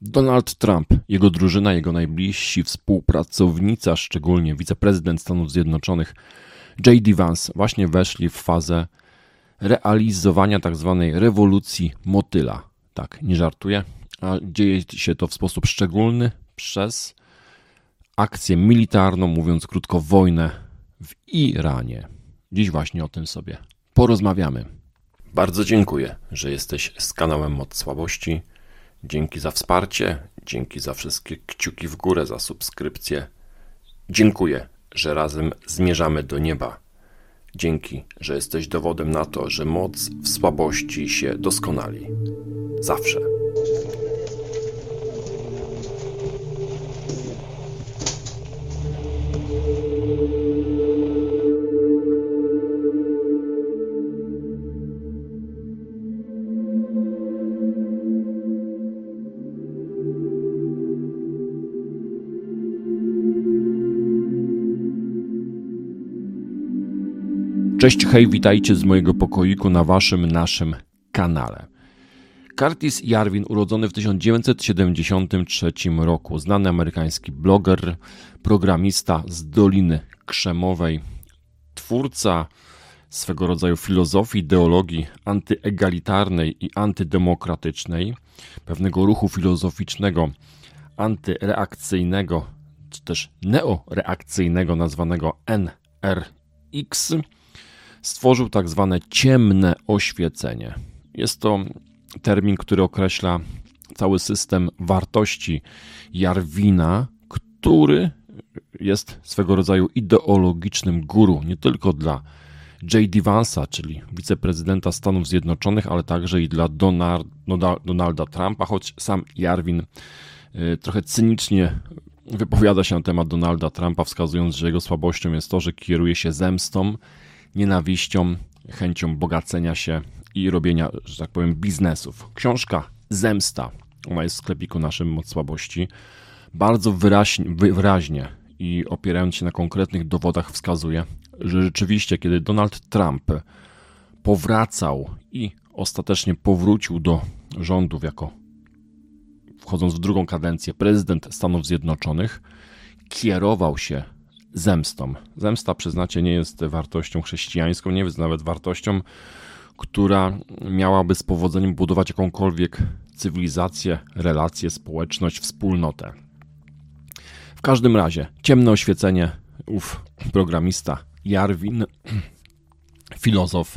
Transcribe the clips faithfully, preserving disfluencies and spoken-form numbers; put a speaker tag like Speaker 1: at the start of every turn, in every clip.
Speaker 1: Donald Trump, jego drużyna, jego najbliżsi współpracownicy, a szczególnie wiceprezydent Stanów Zjednoczonych J D Vance właśnie weszli w fazę realizowania tzw. rewolucji motyla. Tak, nie żartuję, a dzieje się to w sposób szczególny przez akcję militarną, mówiąc krótko, wojnę w Iranie. Dziś właśnie o tym sobie porozmawiamy. Bardzo dziękuję, że jesteś z kanałem Moc Słabości. Dzięki za wsparcie, dzięki za wszystkie kciuki w górę, za subskrypcję. Dziękuję, że razem zmierzamy do nieba. Dzięki, że jesteś dowodem na to, że moc w słabości się doskonali. Zawsze. Cześć, hej, witajcie z mojego pokoiku na waszym, naszym kanale. Curtis Yarvin, urodzony w tysiąc dziewięćset siedemdziesiątym trzecim roku, znany amerykański bloger, programista z Doliny Krzemowej, twórca swego rodzaju filozofii, ideologii antyegalitarnej i antydemokratycznej, pewnego ruchu filozoficznego, antyreakcyjnego, czy też neoreakcyjnego, nazwanego N R X, stworzył tak zwane ciemne oświecenie. Jest to termin, który określa cały system wartości Yarvina, który jest swego rodzaju ideologicznym guru nie tylko dla J D Vance'a, czyli wiceprezydenta Stanów Zjednoczonych, ale także i dla Donald, Donalda Trumpa, choć sam Yarvin trochę cynicznie wypowiada się na temat Donalda Trumpa, wskazując, że jego słabością jest to, że kieruje się zemstą, nienawiścią, chęcią bogacenia się i robienia, że tak powiem, biznesów. Książka Zemsta, ona jest w sklepiku naszym Moc Słabości, bardzo wyraźnie, wyraźnie i opierając się na konkretnych dowodach wskazuje, że rzeczywiście, kiedy Donald Trump powracał i ostatecznie powrócił do rządów jako, wchodząc w drugą kadencję, prezydent Stanów Zjednoczonych, kierował się zemstą. Zemsta, przyznacie, nie jest wartością chrześcijańską, nie jest nawet wartością, która miałaby z powodzeniem budować jakąkolwiek cywilizację, relacje, społeczność, wspólnotę. W każdym razie, ciemne oświecenie, ów programista Yarvin, filozof,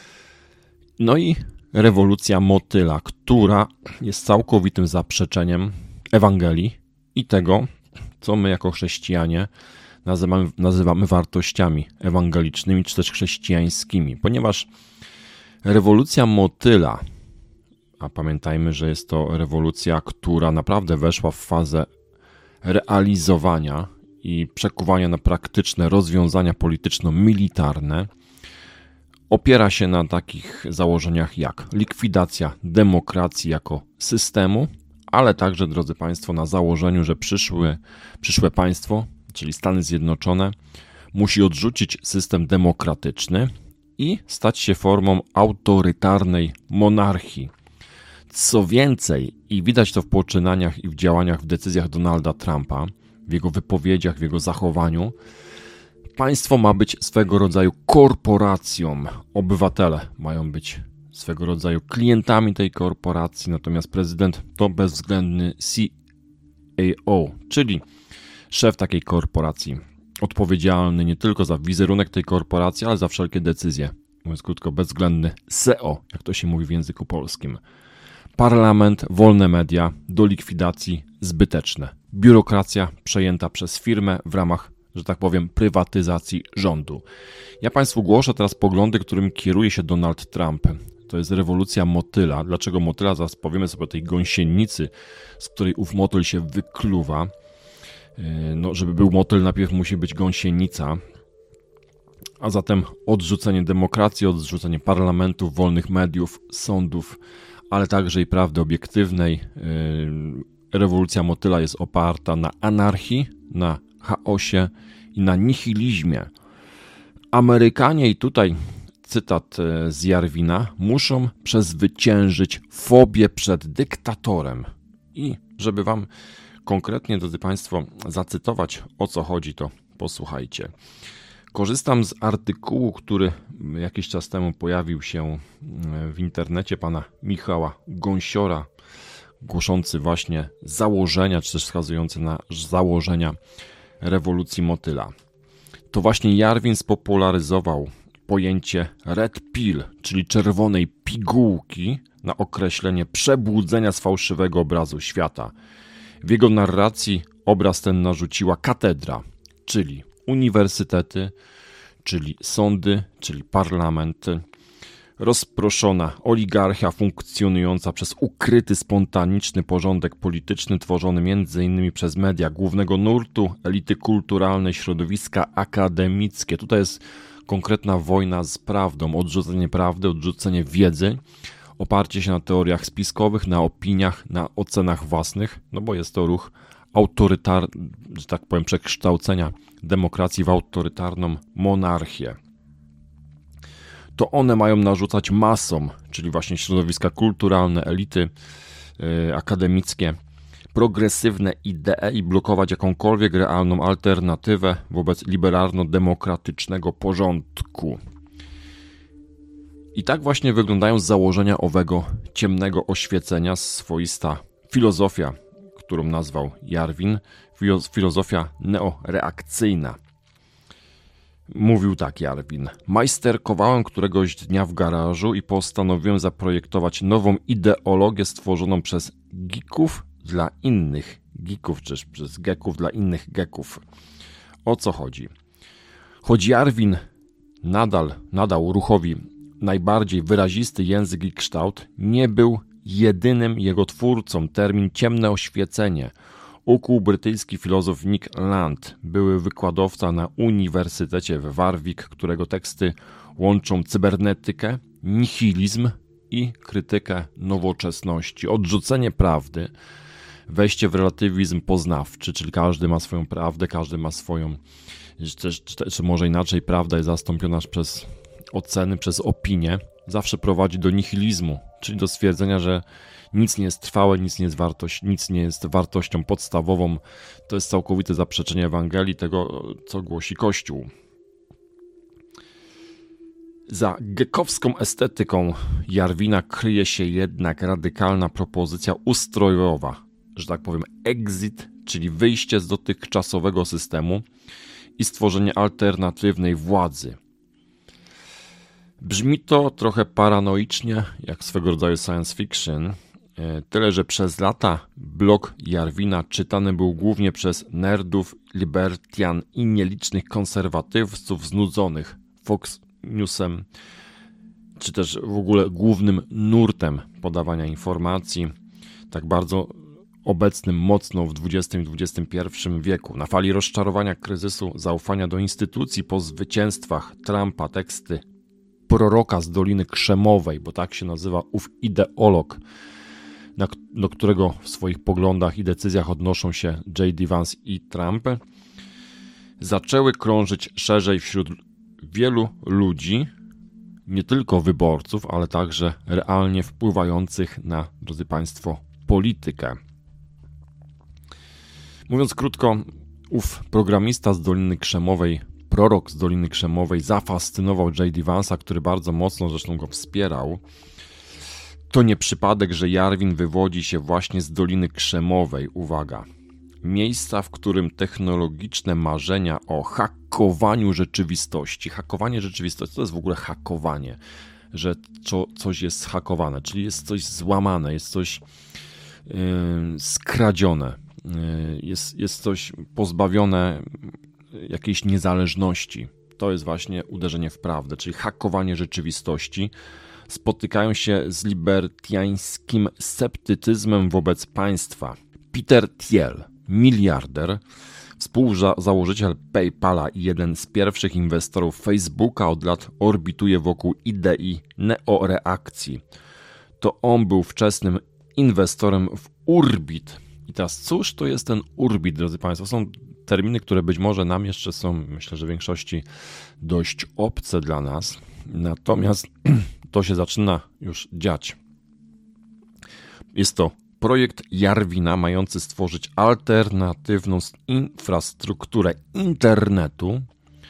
Speaker 1: no i rewolucja motyla, która jest całkowitym zaprzeczeniem Ewangelii i tego, co my jako chrześcijanie nazywamy, nazywamy wartościami ewangelicznymi czy też chrześcijańskimi, ponieważ rewolucja motyla, a pamiętajmy, że jest to rewolucja, która naprawdę weszła w fazę realizowania i przekuwania na praktyczne rozwiązania polityczno-militarne, opiera się na takich założeniach jak likwidacja demokracji jako systemu, ale także, drodzy Państwo, na założeniu, że przyszłe, przyszłe państwo, czyli Stany Zjednoczone, musi odrzucić system demokratyczny i stać się formą autorytarnej monarchii. Co więcej, i widać to w poczynaniach i w działaniach, w decyzjach Donalda Trumpa, w jego wypowiedziach, w jego zachowaniu, państwo ma być swego rodzaju korporacją. Obywatele mają być swego rodzaju klientami tej korporacji, natomiast prezydent to bezwzględny C E O, czyli szef takiej korporacji, odpowiedzialny nie tylko za wizerunek tej korporacji, ale za wszelkie decyzje. Mówiąc krótko, bezwzględny C E O, jak to się mówi w języku polskim. Parlament, wolne media, do likwidacji zbyteczne. Biurokracja przejęta przez firmę w ramach, że tak powiem, prywatyzacji rządu. Ja Państwu głoszę teraz poglądy, którym kieruje się Donald Trump. To jest rewolucja motyla. Dlaczego motyla? Zaraz powiemy sobie o tej gąsienicy, z której ów motyl się wykluwa. No, żeby był motyl, najpierw musi być gąsienica. A zatem odrzucenie demokracji, odrzucenie parlamentu, wolnych mediów, sądów, ale także i prawdy obiektywnej. Rewolucja motyla jest oparta na anarchii, na chaosie i na nihilizmie. Amerykanie, i tutaj cytat z Yarvina, muszą przezwyciężyć fobię przed dyktatorem i Żeby Wam konkretnie, drodzy Państwo, zacytować, o co chodzi, to posłuchajcie. Korzystam z artykułu, który jakiś czas temu pojawił się w internecie pana Michała Gąsiora, głoszący właśnie założenia, czy też wskazujący na założenia rewolucji motyla. To właśnie Jarwin spopularyzował pojęcie red pill, czyli czerwonej pigułki, na określenie przebudzenia z fałszywego obrazu świata. W jego narracji obraz ten narzuciła katedra, czyli uniwersytety, czyli sądy, czyli parlamenty, rozproszona oligarchia funkcjonująca przez ukryty, spontaniczny porządek polityczny tworzony między innymi przez media głównego nurtu, elity kulturalne, środowiska akademickie. Tutaj jest konkretna wojna z prawdą, odrzucenie prawdy, odrzucenie wiedzy, oparcie się na teoriach spiskowych, na opiniach, na ocenach własnych, no bo jest to ruch autorytarny, że tak powiem, przekształcenia demokracji w autorytarną monarchię. To one mają narzucać masom, czyli właśnie środowiska kulturalne, elity yy, akademickie, progresywne idee i blokować jakąkolwiek realną alternatywę wobec liberalno-demokratycznego porządku. I tak właśnie wyglądają założenia owego ciemnego oświecenia, swoista filozofia, którą nazwał Jarwin, filozofia neoreakcyjna. Mówił tak Jarwin: majsterkowałem któregoś dnia w garażu i postanowiłem zaprojektować nową ideologię stworzoną przez geeków dla innych geeków, czy przez geeków dla innych geeków. O co chodzi? Choć Jarwin nadal nadał ruchowi najbardziej wyrazisty język i kształt, nie był jedynym jego twórcą. Termin ciemne oświecenie ukuł brytyjski filozof Nick Land, były wykładowca na Uniwersytecie w Warwick, którego teksty łączą cybernetykę, nihilizm i krytykę nowoczesności, odrzucenie prawdy, wejście w relatywizm poznawczy, czyli każdy ma swoją prawdę, każdy ma swoją, czy, czy, czy może inaczej, prawda jest zastąpiona przez oceny, przez opinie, zawsze prowadzi do nihilizmu, czyli do stwierdzenia, że nic nie jest trwałe, nic nie jest, wartość, nic nie jest wartością podstawową. To jest całkowite zaprzeczenie Ewangelii, tego, co głosi Kościół. Za gekowską estetyką Jarwina kryje się jednak radykalna propozycja ustrojowa, że tak powiem exit, czyli wyjście z dotychczasowego systemu i stworzenie alternatywnej władzy. Brzmi to trochę paranoicznie, jak swego rodzaju science fiction, tyle że przez lata blog Jarwina czytany był głównie przez nerdów, libertian i nielicznych konserwatywców znudzonych Fox Newsem, czy też w ogóle głównym nurtem podawania informacji, tak bardzo obecnym mocno w dwudziestym i dwudziestym pierwszym wieku. Na fali rozczarowania, kryzysu, zaufania do instytucji po zwycięstwach Trumpa, teksty proroka z Doliny Krzemowej, bo tak się nazywa ów ideolog, na, do którego w swoich poglądach i decyzjach odnoszą się J D Vance i Trump, zaczęły krążyć szerzej wśród wielu ludzi, nie tylko wyborców, ale także realnie wpływających na, drodzy Państwo, politykę. Mówiąc krótko, ów programista z Doliny Krzemowej, prorok z Doliny Krzemowej zafascynował J D Vance'a, który bardzo mocno zresztą go wspierał. To nie przypadek, że Jarwin wywodzi się właśnie z Doliny Krzemowej. Uwaga. Miejsca, w którym technologiczne marzenia o hakowaniu rzeczywistości. Hakowanie rzeczywistości to jest w ogóle hakowanie, że co, coś jest zhakowane, czyli jest coś złamane, jest coś yy, skradzione, yy, jest, jest coś pozbawione jakiejś niezależności. To jest właśnie uderzenie w prawdę, czyli hakowanie rzeczywistości. Spotykają się z libertiańskim sceptycyzmem wobec państwa. Peter Thiel, miliarder, współzałożyciel PayPala i jeden z pierwszych inwestorów Facebooka, od lat orbituje wokół idei neoreakcji. To on był wczesnym inwestorem w Urbit. I teraz cóż to jest ten Urbit, drodzy Państwo? Są terminy, które być może nam jeszcze są, myślę, że w większości dość obce dla nas. Natomiast to się zaczyna już dziać. Jest to Projekt Jarwina mający stworzyć alternatywną infrastrukturę internetu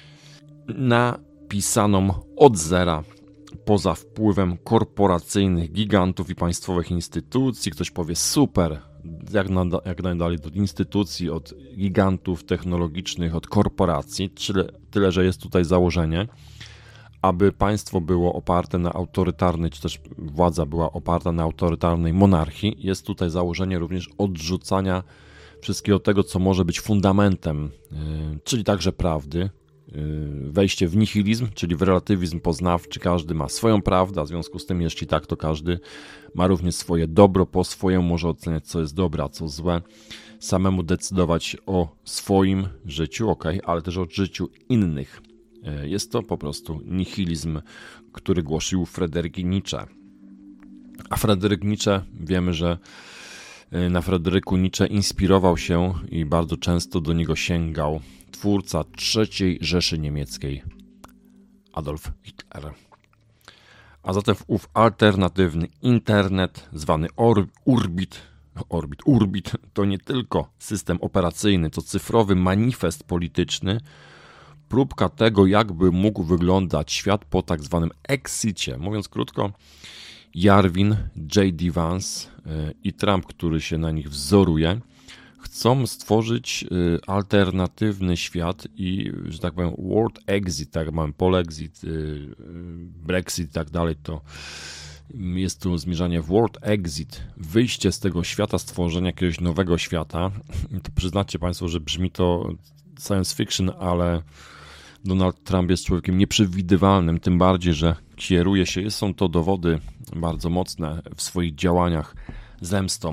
Speaker 1: napisaną od zera poza wpływem korporacyjnych gigantów i państwowych instytucji. Ktoś powie super, jak, nada, jak najdalej do instytucji, od gigantów technologicznych, od korporacji, tyle, tyle, że jest tutaj założenie, aby państwo było oparte na autorytarnej, czy też władza była oparta na autorytarnej monarchii. Jest tutaj założenie również odrzucania wszystkiego tego, co może być fundamentem, yy, czyli także prawdy, yy, wejście w nihilizm, czyli w relatywizm poznawczy. Każdy ma swoją prawdę, a w związku z tym, jeśli tak, to każdy ma również swoje dobro, po swojemu może oceniać, co jest dobre, a co złe, samemu decydować o swoim życiu, ok, ale też o życiu innych. Jest to po prostu nihilizm, który głosił Fryderyk Nietzsche. A Fryderyk Nietzsche, wiemy, że na Fryderyku Nietzsche inspirował się i bardzo często do niego sięgał twórca trzeciej Rzeszy Niemieckiej, Adolf Hitler. A zatem ów alternatywny internet, zwany Or- Urbit, Orbit, Urbit, to nie tylko system operacyjny, to cyfrowy manifest polityczny, próbka tego, jakby mógł wyglądać świat po tak zwanym exicie. Mówiąc krótko, Jarwin, J D Vance i Trump, który się na nich wzoruje, chcą stworzyć alternatywny świat i, że tak powiem, world exit, tak jak mamy polexit, Brexit i tak dalej, to jest tu zmierzanie w world exit, wyjście z tego świata, stworzenie jakiegoś nowego świata. To przyznacie Państwo, że brzmi to science fiction, ale Donald Trump jest człowiekiem nieprzewidywalnym, tym bardziej, że kieruje się, są to dowody bardzo mocne w swoich działaniach zemstą.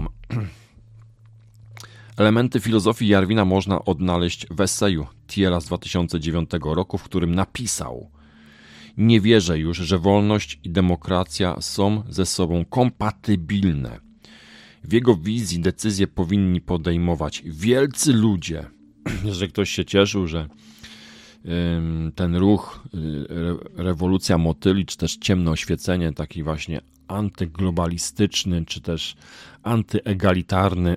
Speaker 1: Elementy filozofii Jarwina można odnaleźć w eseju Thiela z dwa tysiące dziewiątego roku, w którym napisał: nie wierzę już, że wolność i demokracja są ze sobą kompatybilne. W jego wizji decyzje powinni podejmować wielcy ludzie. Jeżeli ktoś się cieszył, że ten ruch, rewolucja motyli, czy też ciemne oświecenie, taki właśnie antyglobalistyczny, czy też antyegalitarny,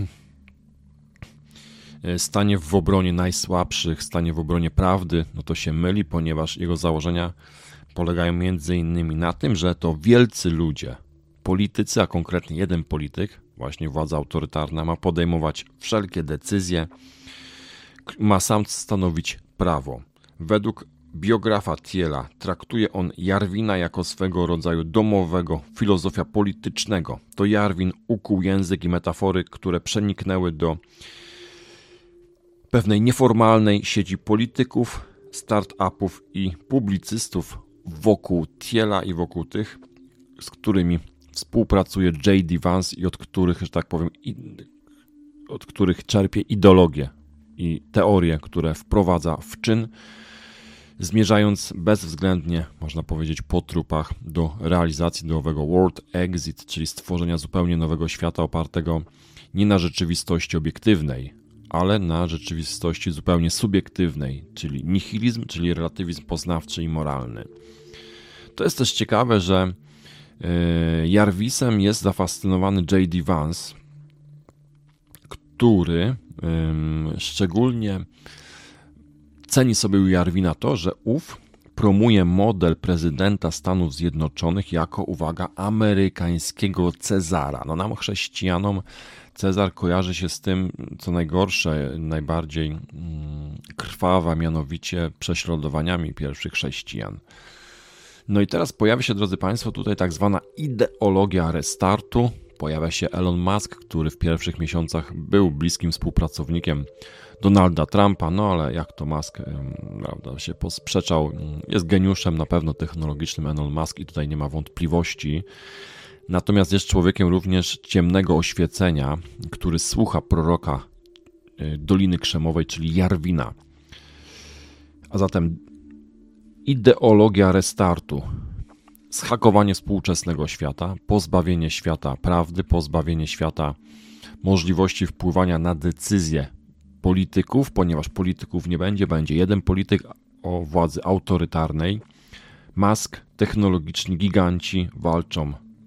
Speaker 1: stanie w obronie najsłabszych, stanie w obronie prawdy, no to się myli, ponieważ jego założenia polegają między innymi na tym, że to wielcy ludzie, politycy, a konkretnie jeden polityk, właśnie władza autorytarna, ma podejmować wszelkie decyzje, ma sam stanowić prawo. Według biografa Thiela traktuje on Jarwina jako swego rodzaju domowego filozofia politycznego. To Jarwin ukuł język i metafory, które przeniknęły do pewnej nieformalnej sieci polityków, start-upów i publicystów wokół Thiela i wokół tych, z którymi współpracuje J D Vance i od których, że tak powiem, od których czerpie ideologię i teorie, które wprowadza w czyn, zmierzając bezwzględnie, można powiedzieć, po trupach do realizacji nowego World Exit, czyli stworzenia zupełnie nowego świata opartego nie na rzeczywistości obiektywnej, ale na rzeczywistości zupełnie subiektywnej, czyli nihilizm, czyli relatywizm poznawczy i moralny. To jest też ciekawe, że Jarwisem jest zafascynowany J D Vance, który szczególnie ceni sobie u Jarwina to, że ów promuje model prezydenta Stanów Zjednoczonych jako, uwaga, amerykańskiego Cezara. No nam chrześcijanom Cezar kojarzy się z tym, co najgorsze, najbardziej krwawa, mianowicie prześladowaniami pierwszych chrześcijan. No i teraz pojawia się, drodzy Państwo, tutaj tak zwana ideologia restartu. Pojawia się Elon Musk, który w pierwszych miesiącach był bliskim współpracownikiem Donalda Trumpa, no ale jak to Musk, prawda, się posprzeczał, jest geniuszem na pewno technologicznym Elon Musk i tutaj nie ma wątpliwości. Natomiast jest człowiekiem również ciemnego oświecenia, który słucha proroka Doliny Krzemowej, czyli Jarwina. A zatem ideologia restartu, zhakowanie współczesnego świata, pozbawienie świata prawdy, pozbawienie świata możliwości wpływania na decyzje polityków, ponieważ polityków nie będzie, będzie jeden polityk o władzy autorytarnej. Musk, technologiczni giganci walczą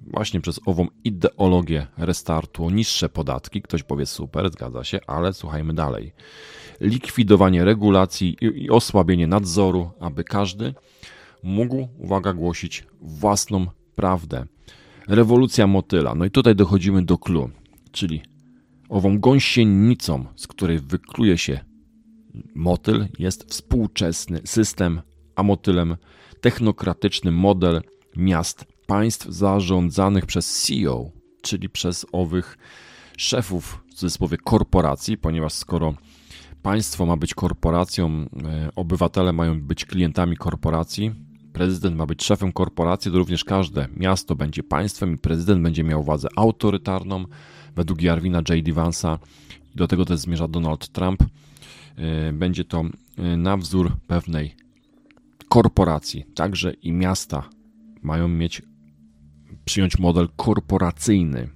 Speaker 1: właśnie przez ową ideologię restartu o niższe podatki. Ktoś powie super, zgadza się, ale słuchajmy dalej. Likwidowanie regulacji i osłabienie nadzoru, aby każdy mógł, uwaga, głosić własną prawdę. Rewolucja motyla. No i tutaj dochodzimy do clou, czyli ową gąsienicą, z której wykluje się motyl, jest współczesny system, a motylem technokratyczny model miast, państw zarządzanych przez C E O, czyli przez owych szefów, w cudzysłowie, korporacji, ponieważ skoro państwo ma być korporacją, obywatele mają być klientami korporacji, prezydent ma być szefem korporacji, to również każde miasto będzie państwem i prezydent będzie miał władzę autorytarną. Według Jarvina J D. Vance'a, i do tego też zmierza Donald Trump, będzie to na wzór pewnej korporacji. Także i miasta mają mieć, przyjąć model korporacyjny.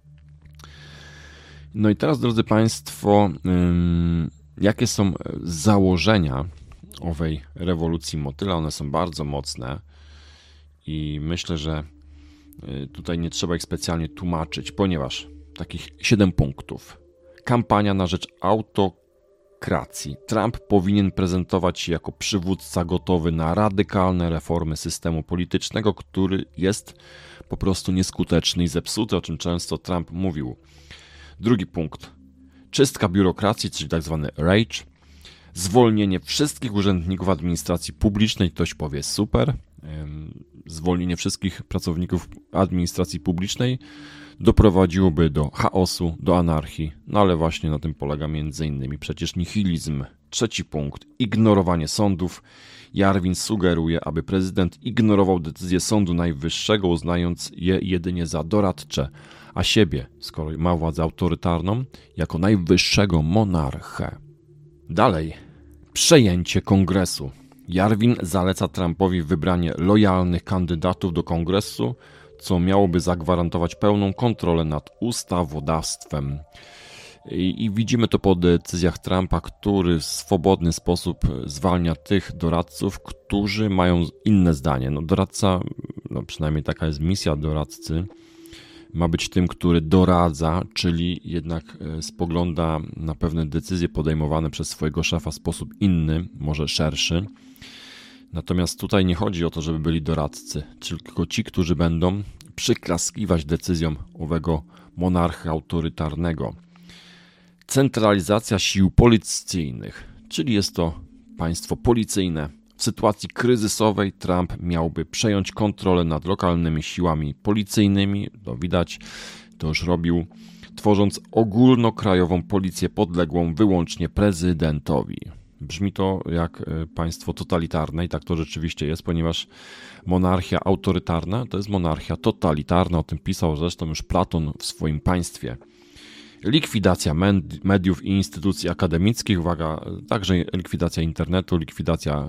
Speaker 1: No i teraz, drodzy Państwo, jakie są założenia owej rewolucji motyla? One są bardzo mocne i myślę, że tutaj nie trzeba ich specjalnie tłumaczyć, ponieważ takich siedem punktów. Kampania na rzecz autokracji. Trump powinien prezentować się jako przywódca gotowy na radykalne reformy systemu politycznego, który jest po prostu nieskuteczny i zepsuty, o czym często Trump mówił. Drugi punkt. Czystka biurokracji, czyli tak zwany rage. Zwolnienie wszystkich urzędników administracji publicznej. Ktoś powie super. Zwolnienie wszystkich pracowników administracji publicznej doprowadziłoby do chaosu, do anarchii, no ale właśnie na tym polega między innymi przecież nihilizm. Trzeci punkt. Ignorowanie sądów. Jarvin sugeruje, aby prezydent ignorował decyzje Sądu Najwyższego, uznając je jedynie za doradcze, a siebie, skoro ma władzę autorytarną, jako najwyższego monarchę. Dalej. Przejęcie kongresu. Jarvin zaleca Trumpowi wybranie lojalnych kandydatów do kongresu, co miałoby zagwarantować pełną kontrolę nad ustawodawstwem. I, I widzimy to po decyzjach Trumpa, który w swobodny sposób zwalnia tych doradców, którzy mają inne zdanie. No, doradca, no przynajmniej taka jest misja doradcy, ma być tym, który doradza, czyli jednak spogląda na pewne decyzje podejmowane przez swojego szefa w sposób inny, może szerszy. Natomiast tutaj nie chodzi o to, żeby byli doradcy, tylko ci, którzy będą przyklaskiwać decyzjom owego monarchy autorytarnego. Centralizacja sił policyjnych, czyli jest to państwo policyjne. W sytuacji kryzysowej Trump miałby przejąć kontrolę nad lokalnymi siłami policyjnymi, to widać, to już robił, tworząc ogólnokrajową policję podległą wyłącznie prezydentowi. Brzmi to jak państwo totalitarne i tak to rzeczywiście jest, ponieważ monarchia autorytarna to jest monarchia totalitarna, o tym pisał zresztą już Platon w swoim państwie. Likwidacja mediów i instytucji akademickich, uwaga, także likwidacja internetu, likwidacja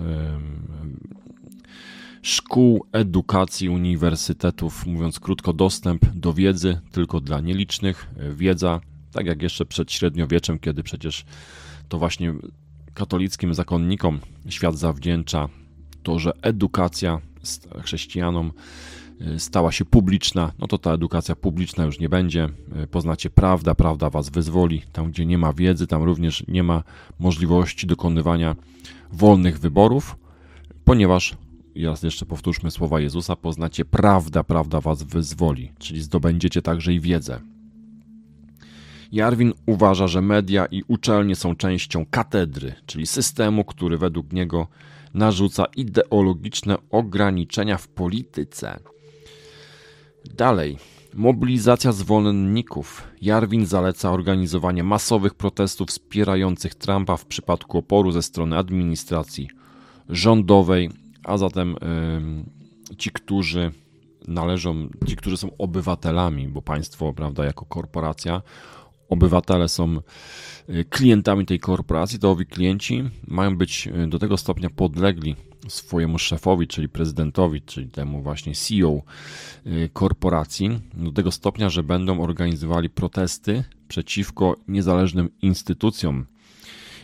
Speaker 1: szkół, edukacji, uniwersytetów, mówiąc krótko, dostęp do wiedzy tylko dla nielicznych, wiedza, tak jak jeszcze przed średniowieczem, kiedy przecież to właśnie katolickim zakonnikom świat zawdzięcza to, że edukacja chrześcijanom stała się publiczna, no to ta edukacja publiczna już nie będzie. Poznacie prawdę, prawda was wyzwoli. Tam, gdzie nie ma wiedzy, tam również nie ma możliwości dokonywania wolnych wyborów, ponieważ, raz jeszcze powtórzmy słowa Jezusa, poznacie prawdę, prawda was wyzwoli, czyli zdobędziecie także i wiedzę. Jarvin uważa, że media i uczelnie są częścią katedry, czyli systemu, który według niego narzuca ideologiczne ograniczenia w polityce. Dalej. Mobilizacja zwolenników. Jarvin zaleca organizowanie masowych protestów wspierających Trumpa w przypadku oporu ze strony administracji rządowej, a zatem yy, ci, którzy należą, ci, którzy są obywatelami, bo państwo, prawda, jako korporacja, obywatele są klientami tej korporacji, to owi klienci mają być do tego stopnia podlegli swojemu szefowi, czyli prezydentowi, czyli temu właśnie C E O korporacji, do tego stopnia, że będą organizowali protesty przeciwko niezależnym instytucjom.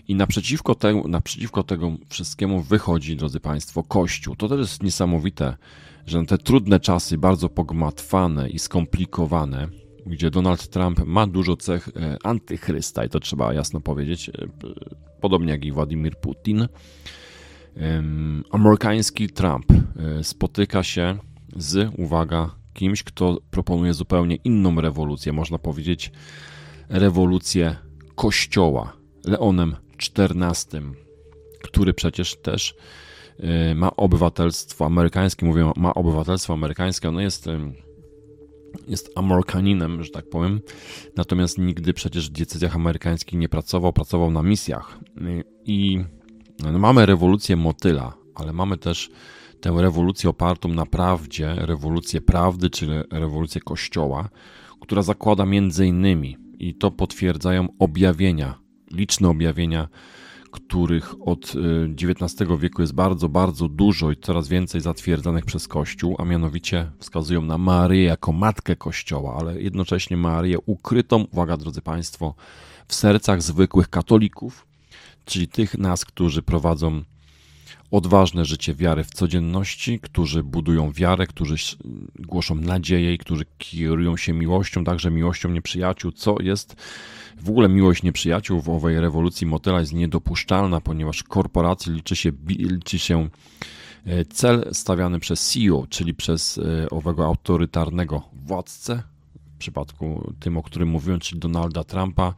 Speaker 1: I naprzeciwko tego, naprzeciwko tego wszystkiemu wychodzi, drodzy Państwo, Kościół. To też jest niesamowite, że na te trudne czasy, bardzo pogmatwane i skomplikowane, gdzie Donald Trump ma dużo cech antychrysta, i to trzeba jasno powiedzieć, podobnie jak i Władimir Putin, amerykański Trump spotyka się z, uwaga, kimś, kto proponuje zupełnie inną rewolucję, można powiedzieć rewolucję Kościoła, Leonem czternastym, który przecież też ma obywatelstwo amerykańskie, mówię, ma obywatelstwo amerykańskie, ono jest, jest Amerykaninem, że tak powiem, natomiast nigdy przecież w diecezjach amerykańskich nie pracował, pracował na misjach. I no, mamy rewolucję motyla, ale mamy też tę rewolucję opartą na prawdzie, rewolucję prawdy, czyli rewolucję Kościoła, która zakłada między innymi, i to potwierdzają objawienia, liczne objawienia, których od dziewiętnastego wieku jest bardzo, bardzo dużo i coraz więcej zatwierdzanych przez Kościół, a mianowicie wskazują na Maryję jako Matkę Kościoła, ale jednocześnie Maryję ukrytą, uwaga drodzy Państwo, w sercach zwykłych katolików, czyli tych nas, którzy prowadzą odważne życie wiary w codzienności, którzy budują wiarę, którzy głoszą nadzieję i którzy kierują się miłością, także miłością nieprzyjaciół, co jest w ogóle miłość nieprzyjaciół w owej rewolucji motyla jest niedopuszczalna, ponieważ korporacji liczy się, liczy się cel stawiany przez C E O, czyli przez owego autorytarnego władcę, w przypadku tym, o którym mówiłem, czyli Donalda Trumpa.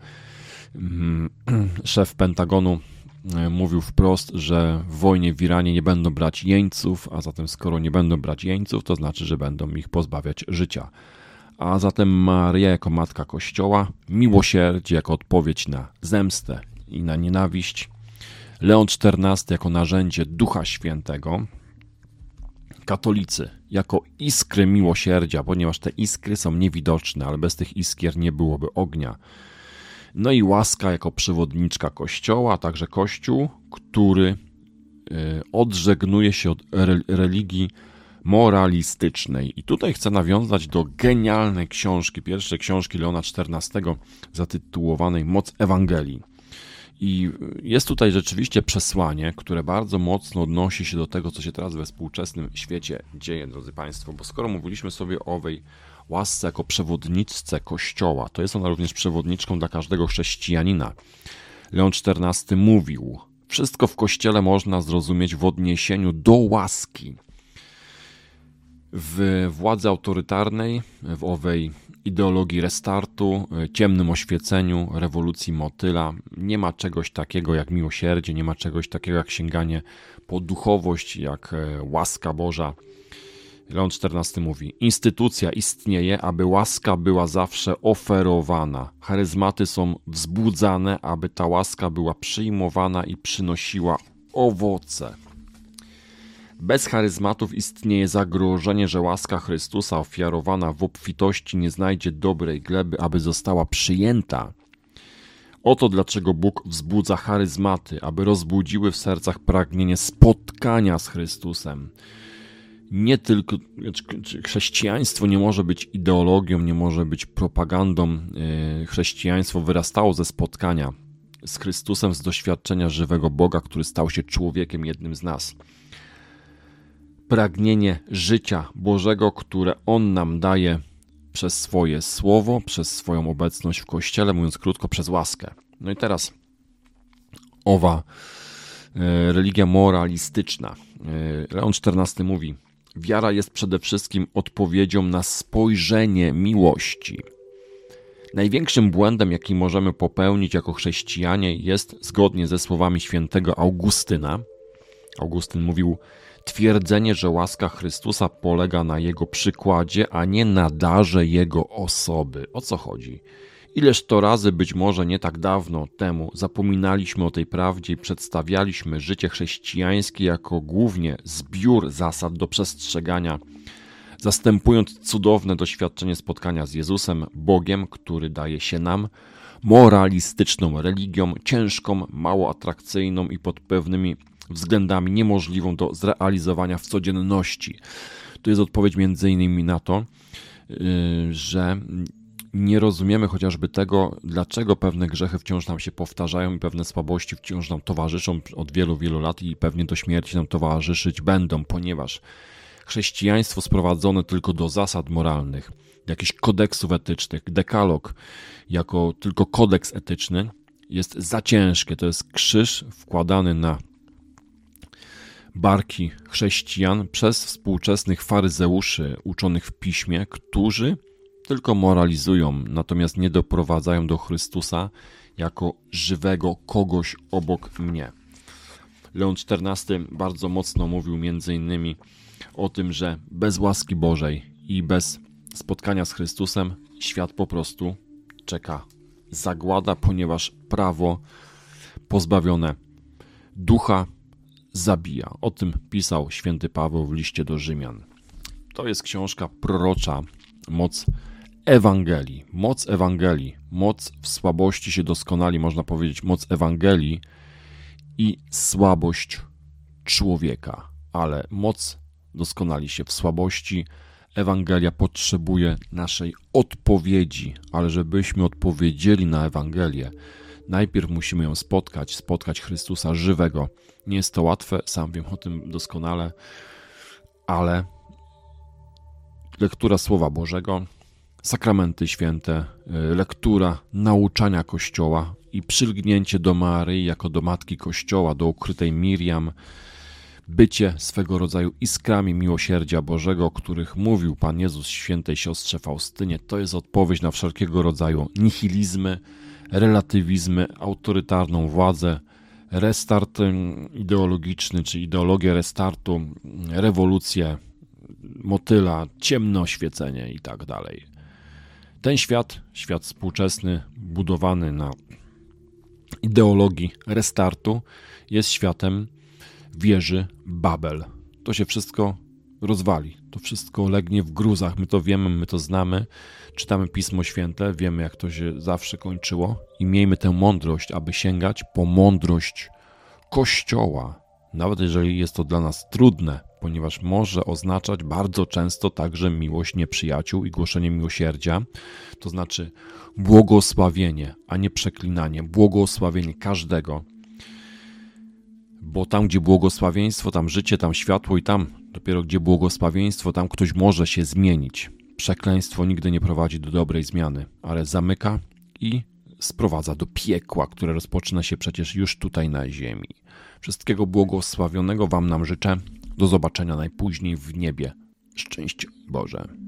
Speaker 1: Szef Pentagonu mówił wprost, że w wojnie w Iranie nie będą brać jeńców, a zatem skoro nie będą brać jeńców, to znaczy, że będą ich pozbawiać życia. A zatem Maryja jako Matka Kościoła, miłosierdzie jako odpowiedź na zemstę i na nienawiść, Leon czternasty jako narzędzie Ducha Świętego, katolicy jako iskry miłosierdzia, ponieważ te iskry są niewidoczne, ale bez tych iskier nie byłoby ognia. No i łaska jako przewodniczka Kościoła, a także Kościół, który odżegnuje się od religii moralistycznej. I tutaj chcę nawiązać do genialnej książki, pierwszej książki Leona czternastego, zatytułowanej Moc Ewangelii. I jest tutaj rzeczywiście przesłanie, które bardzo mocno odnosi się do tego, co się teraz we współczesnym świecie dzieje, drodzy Państwo, bo skoro mówiliśmy sobie o owej łasce jako przewodniczce Kościoła, to jest ona również przewodniczką dla każdego chrześcijanina. Leon czternasty mówił, wszystko w Kościele można zrozumieć w odniesieniu do łaski. W władzy autorytarnej, w owej ideologii restartu, ciemnym oświeceniu, rewolucji motyla nie ma czegoś takiego jak miłosierdzie, nie ma czegoś takiego jak sięganie po duchowość, jak łaska Boża. Leon czternasty mówi, instytucja istnieje, aby łaska była zawsze oferowana. Charyzmaty są wzbudzane, aby ta łaska była przyjmowana i przynosiła owoce. Bez charyzmatów istnieje zagrożenie, że łaska Chrystusa ofiarowana w obfitości nie znajdzie dobrej gleby, aby została przyjęta. Oto dlaczego Bóg wzbudza charyzmaty, aby rozbudziły w sercach pragnienie spotkania z Chrystusem. Nie tylko chrześcijaństwo nie może być ideologią, nie może być propagandą. Chrześcijaństwo wyrastało ze spotkania z Chrystusem, z doświadczenia żywego Boga, który stał się człowiekiem, jednym z nas. Pragnienie życia Bożego, które On nam daje przez swoje słowo, przez swoją obecność w Kościele, mówiąc krótko, przez łaskę. No i teraz owa religia moralistyczna. Leon czternasty mówi, wiara jest przede wszystkim odpowiedzią na spojrzenie miłości. Największym błędem, jaki możemy popełnić jako chrześcijanie, jest, zgodnie ze słowami świętego Augustyna, Augustyn mówił, twierdzenie, że łaska Chrystusa polega na Jego przykładzie, a nie na darze Jego osoby. O co chodzi? Ileż to razy, być może nie tak dawno temu, zapominaliśmy o tej prawdzie i przedstawialiśmy życie chrześcijańskie jako głównie zbiór zasad do przestrzegania, zastępując cudowne doświadczenie spotkania z Jezusem, Bogiem, który daje się nam, moralistyczną religią, ciężką, mało atrakcyjną i pod pewnymi względami niemożliwą do zrealizowania w codzienności. Tu jest odpowiedź między innymi na to, że nie rozumiemy chociażby tego, dlaczego pewne grzechy wciąż nam się powtarzają i pewne słabości wciąż nam towarzyszą od wielu, wielu lat i pewnie do śmierci nam towarzyszyć będą, ponieważ chrześcijaństwo sprowadzone tylko do zasad moralnych, jakichś kodeksów etycznych, dekalog jako tylko kodeks etyczny jest za ciężkie. To jest krzyż wkładany na barki chrześcijan przez współczesnych faryzeuszy uczonych w piśmie, którzy tylko moralizują, natomiast nie doprowadzają do Chrystusa jako żywego kogoś obok mnie. Leon czternasty bardzo mocno mówił między innymi o tym, że bez łaski Bożej i bez spotkania z Chrystusem świat po prostu czeka zagłada, ponieważ prawo pozbawione ducha zabija. O tym pisał święty Paweł w liście do Rzymian. To jest książka prorocza, moc Ewangelii. Moc Ewangelii, moc w słabości się doskonali, można powiedzieć, moc Ewangelii i słabość człowieka. Ale moc doskonali się w słabości. Ewangelia potrzebuje naszej odpowiedzi, ale żebyśmy odpowiedzieli na Ewangelię, najpierw musimy ją spotkać, spotkać Chrystusa żywego. Nie jest to łatwe, sam wiem o tym doskonale, ale lektura Słowa Bożego, sakramenty święte, lektura nauczania Kościoła i przylgnięcie do Maryi jako do Matki Kościoła, do ukrytej Miriam, bycie swego rodzaju iskrami miłosierdzia Bożego, o których mówił Pan Jezus świętej siostrze Faustynie, to jest odpowiedź na wszelkiego rodzaju nihilizmy, relatywizmy, autorytarną władzę, restart ideologiczny, czy ideologię restartu, rewolucję, motyla, ciemne oświecenie i tak dalej. Ten świat, świat współczesny, budowany na ideologii restartu, jest światem wieży Babel. To się wszystko rozwali. To wszystko legnie w gruzach. My to wiemy, my to znamy. Czytamy Pismo Święte, wiemy jak to się zawsze kończyło i miejmy tę mądrość, aby sięgać po mądrość Kościoła. Nawet jeżeli jest to dla nas trudne, ponieważ może oznaczać bardzo często także miłość nieprzyjaciół i głoszenie miłosierdzia, to znaczy błogosławienie, a nie przeklinanie, błogosławienie każdego. Bo tam, gdzie błogosławieństwo, tam życie, tam światło i tam dopiero gdzie błogosławieństwo, tam ktoś może się zmienić. Przekleństwo nigdy nie prowadzi do dobrej zmiany, ale zamyka i sprowadza do piekła, które rozpoczyna się przecież już tutaj na ziemi. Wszystkiego błogosławionego Wam nam życzę. Do zobaczenia najpóźniej w niebie. Szczęść Boże.